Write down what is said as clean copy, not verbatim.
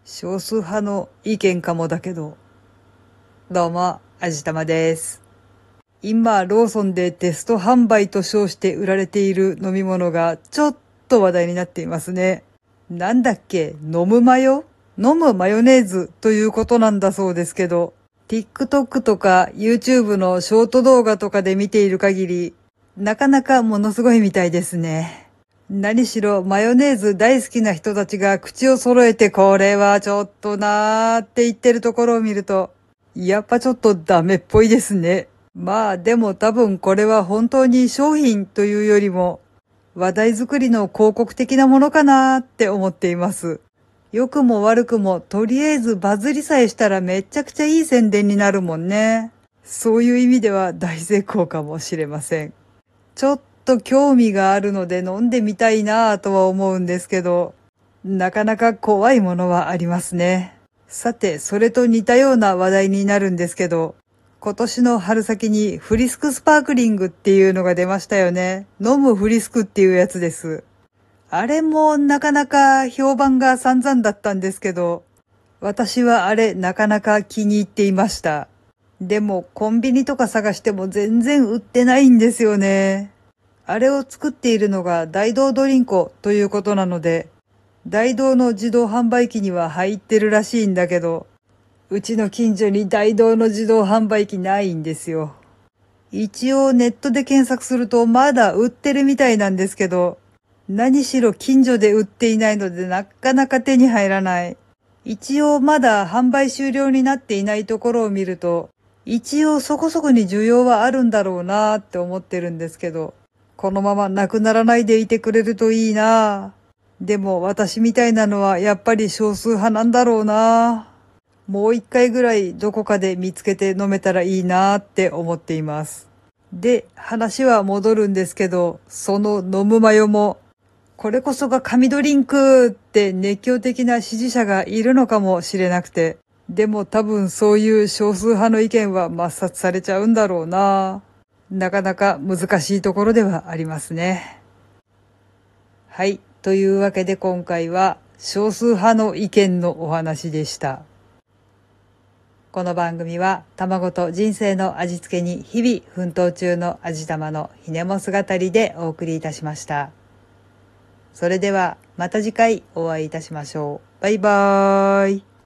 少数派の意見かもだけど。どうも、あじたまです。今、ローソンでテスト販売と称して売られている飲み物がちょっと話題になっていますね。なんだっけ、飲むマヨネーズということなんだそうですけど、TikTok とか YouTube のショート動画とかで見ている限り、なかなかものすごいみたいですね。何しろマヨネーズ大好きな人たちが口を揃えてこれはちょっとなーって言ってるところを見ると、やっぱちょっとダメっぽいですね。まあでも多分これは本当に商品というよりも話題作りの広告的なものかなーって思っています。良くも悪くもとりあえずバズりさえしたらめちゃくちゃいい宣伝になるもんね。そういう意味では大成功かもしれません。ちょっと興味があるので飲んでみたいなぁとは思うんですけど、なかなか怖いものはありますね。さて、それと似たような話題になるんですけど、今年の春先にフリスクスパークリングっていうのが出ましたよね。飲むフリスクっていうやつです。あれもなかなか評判が散々だったんですけど、私はあれなかなか気に入っていました。でもコンビニとか探しても全然売ってないんですよね。あれを作っているのが大道ドリンコということなので、大道の自動販売機には入ってるらしいんだけど、うちの近所に大道の自動販売機ないんですよ。一応ネットで検索するとまだ売ってるみたいなんですけど、何しろ近所で売っていないのでなかなか手に入らない。一応まだ販売終了になっていないところを見ると、一応そこそこに需要はあるんだろうなーって思ってるんですけど、このままなくならないでいてくれるといいな。でも私みたいなのはやっぱり少数派なんだろうな。もう一回ぐらいどこかで見つけて飲めたらいいなって思っています。で、話は戻るんですけど、その飲むマヨも、これこそが神ドリンクって熱狂的な支持者がいるのかもしれなくて、でも多分そういう少数派の意見は抹殺されちゃうんだろうな。なかなか難しいところではありますね。はい。というわけで今回は少数派の意見のお話でした。この番組は卵と人生の味付けに日々奮闘中の味玉のひねも姿でお送りいたしました。それではまた次回お会いいたしましょう。バイバーイ。